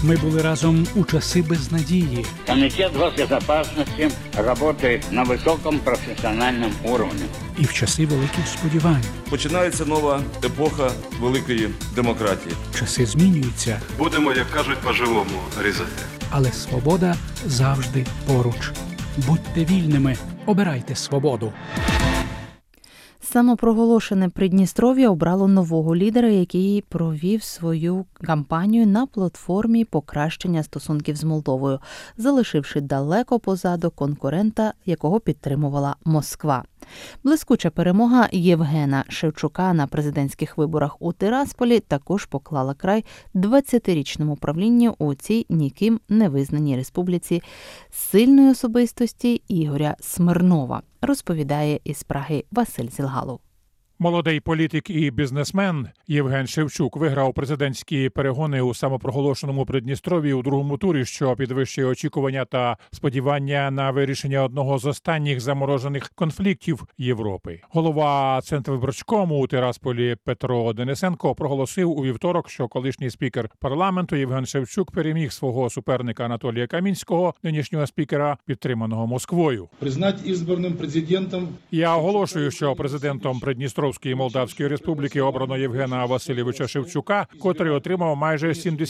Ми були разом у часи безнадії. Комитет госбезопасности работает на высоком профессиональном уровне. І в часи великих сподівань. Починається нова епоха великої демократії. Часи змінюються, Будемо, як кажуть, по-живому різати. але свобода завжди поруч. Будьте вільними, обирайте свободу. Самопроголошене Придністров'я обрало нового лідера, який провів свою кампанію на платформі покращення стосунків з Молдовою, залишивши далеко позаду конкурента, якого підтримувала Москва. Блискуча перемога Євгена Шевчука на президентських виборах у Тирасполі також поклала край 20-річному правлінню у цій ніким не визнаній республіці сильної особистості Ігоря Смирнова, розповідає із Праги Василь Зілгалов. Молодий політик і бізнесмен Євген Шевчук виграв президентські перегони у самопроголошеному Придністров'ї у другому турі, що підвищує очікування та сподівання на вирішення одного з останніх заморожених конфліктів Європи. Голова Центрвиборчкому у Тирасполі Петро Денисенко проголосив у вівторок, що колишній спікер парламенту Євген Шевчук переміг свого суперника Анатолія Камінського, нинішнього спікера, підтриманого Москвою. Признати ізбраним президентом. Я оголошую, що президентом Придністров'ї Молдавської Республіки обрано Євгена Васильовича Шевчука, котрий отримав майже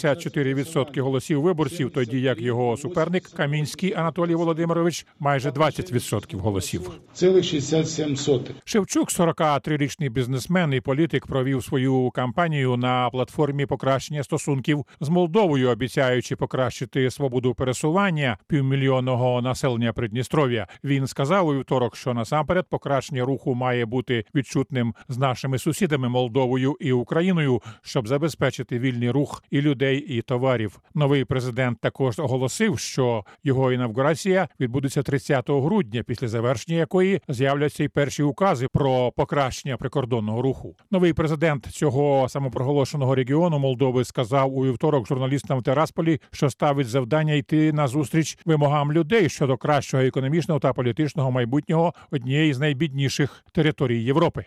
74% голосів виборців, тоді як його суперник Камінський Анатолій Володимирович майже 20% голосів. Цілих 67%. Шевчук, 43-річний бізнесмен і політик, провів свою кампанію на платформі покращення стосунків з Молдовою, обіцяючи покращити свободу пересування півмільйонного населення Придністров'я. Він сказав у вівторок, що насамперед покращення руху має бути відчутним з нашими сусідами Молдовою і Україною, щоб забезпечити вільний рух і людей, і товарів. Новий президент також оголосив, що його інавгурація відбудеться 30 грудня, після завершення якої з'являться й перші укази про покращення прикордонного руху. Новий президент цього самопроголошеного регіону Молдови сказав у вівторок журналістам в Тирасполі, що ставить завдання йти назустріч вимогам людей щодо кращого економічного та політичного майбутнього однієї з найбідніших територій Європи.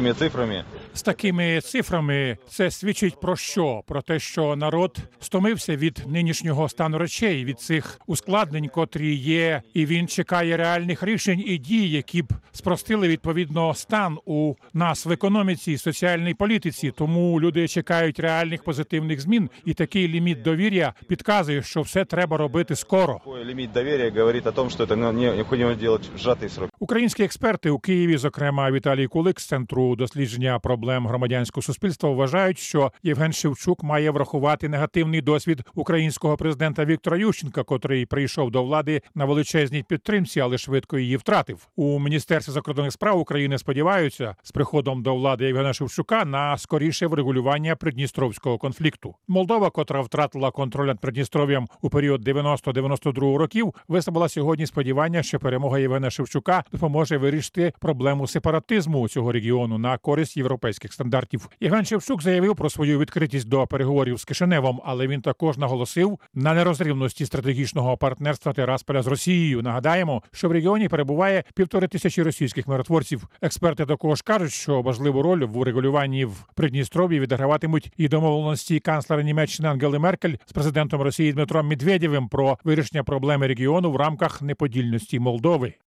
З такими цифрами це свідчить про що? Про те, що народ стомився від нинішнього стану речей, від цих ускладнень, котрі є, і він чекає реальних рішень і дій, які б спростили відповідно стан у нас в економіці і соціальній політиці. Тому люди чекають реальних позитивних змін, і такий ліміт довір'я підказує, що все треба робити скоро. Ліміт довір'я говорить о том, що це необхідно робити в сжатий срок. Українські експерти у Києві, зокрема Віталій Кулик з Центру дослідження проблем громадянського суспільства, вважають, що Євген Шевчук має врахувати негативний досвід українського президента Віктора Ющенка, котрий прийшов до влади на величезній підтримці, але швидко її втратив. У Міністерстві закордонних справ України сподіваються з приходом до влади Євгена Шевчука на скоріше врегулювання придністровського конфлікту. Молдова, котра втратила контроль над Придністров'ям у період 90-92 років, висловила сьогодні сподівання, що перемога Євгена Шевчука допоможе вирішити проблему сепаратизму цього регіону на користь європейських стандартів. Євген Шевчук заявив про свою відкритість до переговорів з Кишиневом, але він також наголосив на нерозривності стратегічного партнерства Тирасполя з Росією. Нагадаємо, що в регіоні перебуває 1500 російських миротворців. Експерти також кажуть, що важливу роль в урегулюванні в Придністров'ї відіграватимуть і домовленості канцлера Німеччини Ангели Меркель з президентом Росії Дмитром Медведєвим про вирішення проблеми регіону в рамках неподільності Молдови.